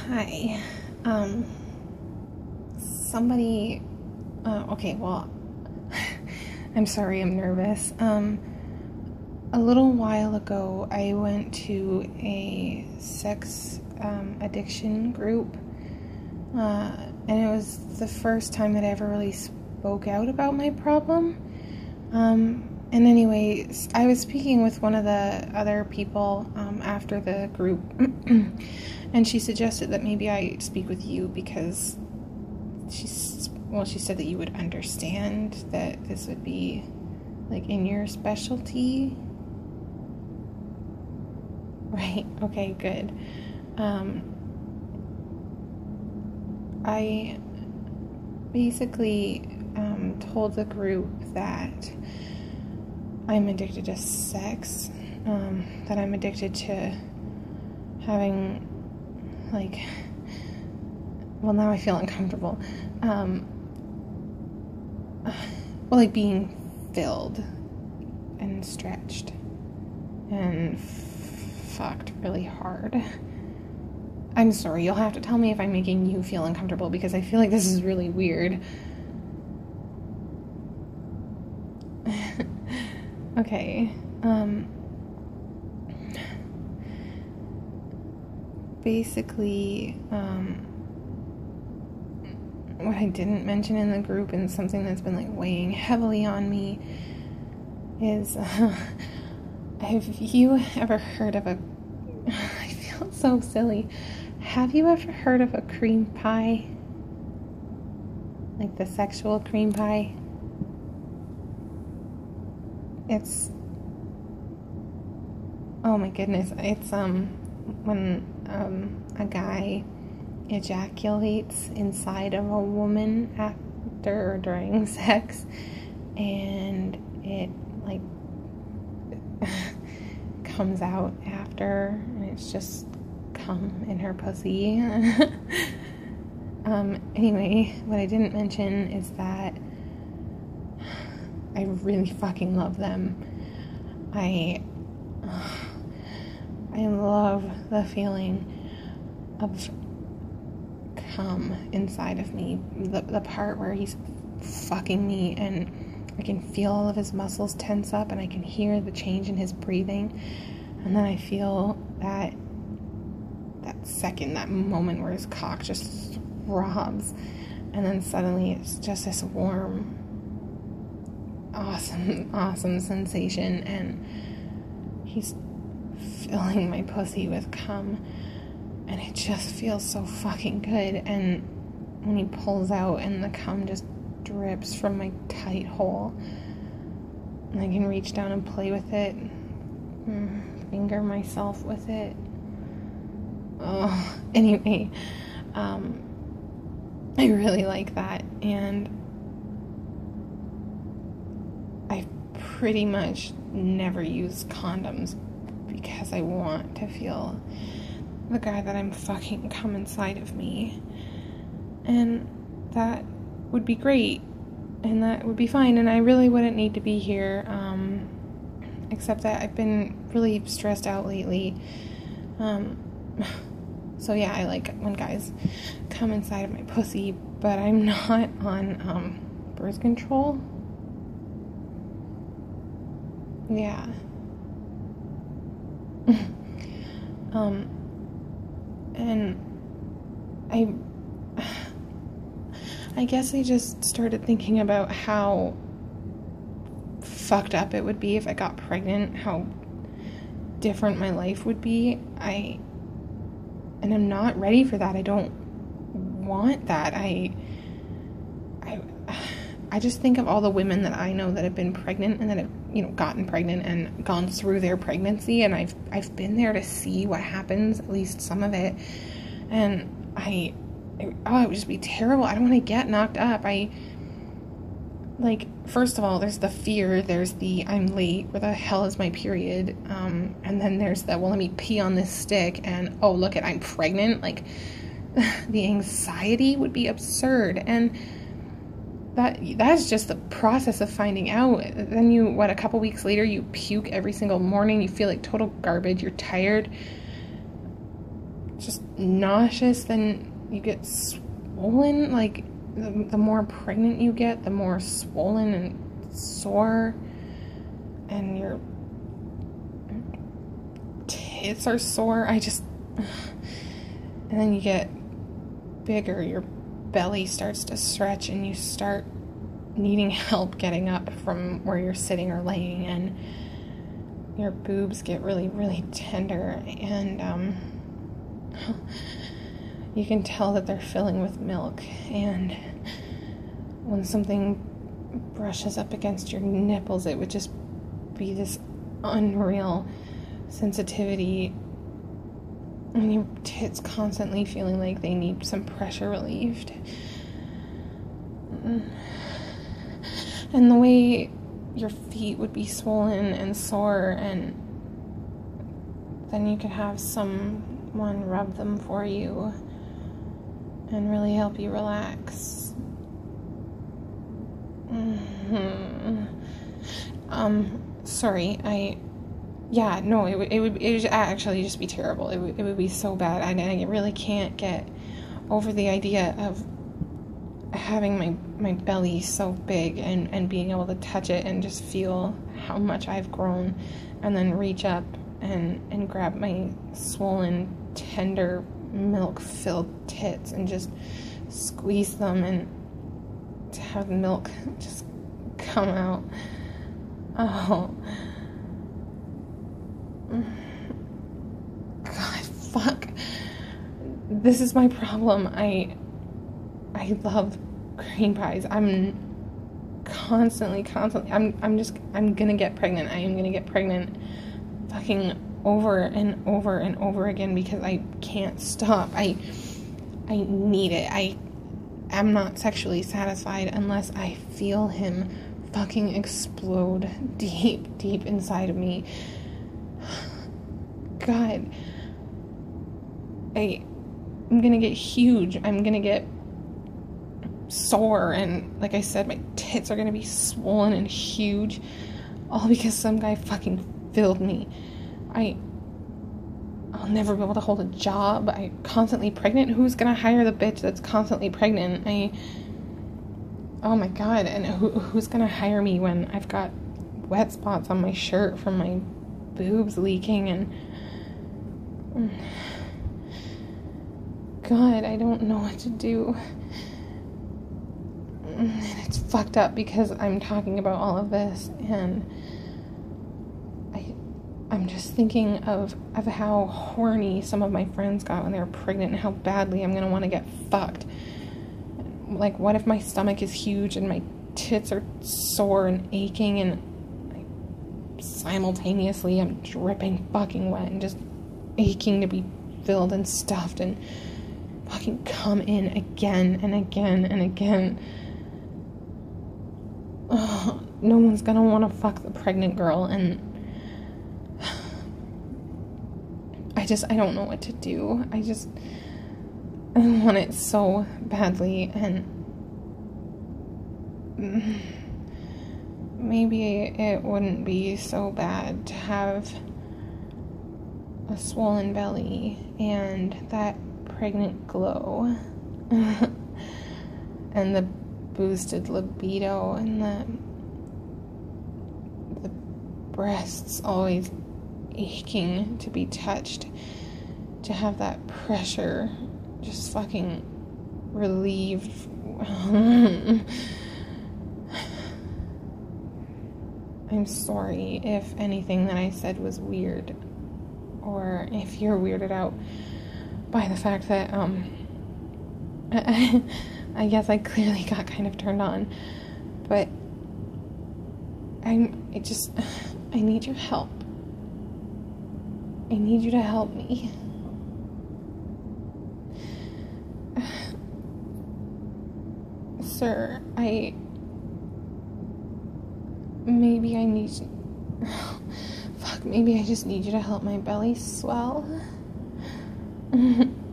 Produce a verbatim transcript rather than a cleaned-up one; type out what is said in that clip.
Hi. Um, somebody, uh, okay, well, I'm sorry, I'm nervous. Um, a little while ago, I went to a sex um, addiction group, uh, and it was the first time that I ever really spoke out about my problem. Um, and anyway, I was speaking with one of the other people um, after the group, and she suggested that maybe I speak with you because she's, well, she said that you would understand that this would be, like, in your specialty. Right, okay, good. Um, I basically um, told the group that I'm addicted to sex, um, that I'm addicted to having, like, well, now I feel uncomfortable, um, well, like, being filled and stretched and fucked really hard. I'm sorry, you'll have to tell me if I'm making you feel uncomfortable, because I feel like this is really weird. Okay, um, basically, um, what I didn't mention in the group, and something that's been, like, weighing heavily on me, is, uh, have you ever heard of a, I feel so silly, have you ever heard of a cream pie? Like the sexual cream pie? It's, oh my goodness, it's, um, when, um, a guy ejaculates inside of a woman after or during sex, and it, like, comes out after, and it's just cum in her pussy. um, anyway, what I didn't mention is that I really fucking love them. I, I love the feeling of cum inside of me. The, the part where he's fucking me and I can feel all of his muscles tense up, and I can hear the change in his breathing. And then I feel that, that second, that moment where his cock just throbs. And then suddenly it's just this warm, awesome, awesome sensation, and he's filling my pussy with cum, and it just feels so fucking good. And when he pulls out and the cum just drips from my tight hole, and I can reach down and play with it, finger myself with it. Oh, anyway, um, I really like that, and I pretty much never use condoms because I want to feel the guy that I'm fucking come inside of me, and that would be great, and that would be fine, and I really wouldn't need to be here, um, except that I've been really stressed out lately, um, so yeah, I like when guys come inside of my pussy, but I'm not on, um, birth control. Yeah. um, and I, I guess I just started thinking about how fucked up it would be if I got pregnant, how different my life would be. I, and I'm not ready for that. I don't want that. I, I, I just think of all the women that I know that have been pregnant and that have, you know, gotten pregnant and gone through their pregnancy, and I've, I've been there to see what happens, at least some of it, and I, oh, it would just be terrible. I don't want to get knocked up. I, like, first of all, there's the fear, there's the, I'm late, where the hell is my period, um, and then there's the, well, let me pee on this stick, and, oh, look at, I'm pregnant, like, the anxiety would be absurd, and that, that's just the process of finding out. Then you, what, a couple weeks later, you puke every single morning, you feel like total garbage, you're tired, just nauseous, then you get swollen. Like, the, the more pregnant you get, the more swollen and sore, and your tits are sore. I just, and then you get bigger, your belly starts to stretch, and you start needing help getting up from where you're sitting or laying, and your boobs get really, really tender, and um, you can tell that they're filling with milk, and when something brushes up against your nipples, it would just be this unreal sensitivity, and your tits constantly feeling like they need some pressure relieved. And the way your feet would be swollen and sore, and then you could have someone rub them for you and really help you relax. Mm-hmm. Um, sorry, I, yeah, no, it would, it would, it would actually just be terrible. It would, it would be so bad. I, I really can't get over the idea of having my, my belly so big and, and being able to touch it and just feel how much I've grown, and then reach up and, and grab my swollen, tender, milk-filled tits and just squeeze them, and to have the milk just come out. Oh. God, fuck. This is my problem. I... I love cream pies. I'm constantly, constantly, I'm, I'm just, I'm gonna get pregnant. I am gonna get pregnant fucking over and over and over again because I can't stop. I, I need it. I am not sexually satisfied unless I feel him fucking explode deep, deep inside of me. God. I, I'm gonna get huge. I'm gonna get sore, and like I said, my tits are gonna be swollen and huge, all because some guy fucking filled me. I I'll never be able to hold a job. I'm constantly pregnant. Who's gonna hire the bitch that's constantly pregnant? I oh my god. And who, who's gonna hire me when I've got wet spots on my shirt from my boobs leaking? And God, I don't know what to do. And it's fucked up because I'm talking about all of this, and I, I'm just thinking of, of how horny some of my friends got when they were pregnant, and how badly I'm gonna want to get fucked. Like, what if my stomach is huge and my tits are sore and aching, and I, simultaneously I'm dripping fucking wet and just aching to be filled and stuffed and fucking come in again and again and again. Oh, no one's gonna want to fuck the pregnant girl, and I just, I don't know what to do. I just, I want it so badly, and maybe it wouldn't be so bad to have a swollen belly and that pregnant glow and the boosted libido, and the the breasts always aching to be touched, to have that pressure just fucking relieved. I'm sorry if anything that I said was weird, or if you're weirded out by the fact that um I, I guess I clearly got kind of turned on, but I'm, I just, I need your help. I need you to help me. Sir, I, maybe I need you, fuck, maybe I just need you to help my belly swell.